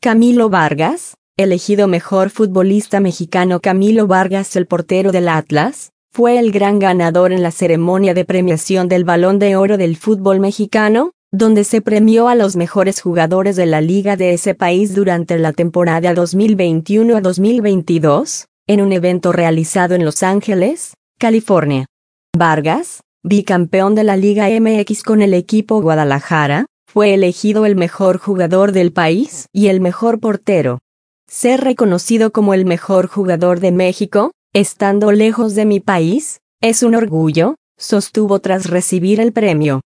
Camilo Vargas, elegido mejor futbolista mexicano. Camilo Vargas, el portero del Atlas, fue el gran ganador en la ceremonia de premiación del Balón de Oro del fútbol mexicano, donde se premió a los mejores jugadores de la liga de ese país durante la temporada 2021 a 2022, en un evento realizado en Los Ángeles, California. Vargas, bicampeón de la Liga MX con el equipo Guadalajara, fue elegido el mejor jugador del país y el mejor portero. Ser reconocido como el mejor jugador de México, estando lejos de mi país, es un orgullo, sostuvo tras recibir el premio.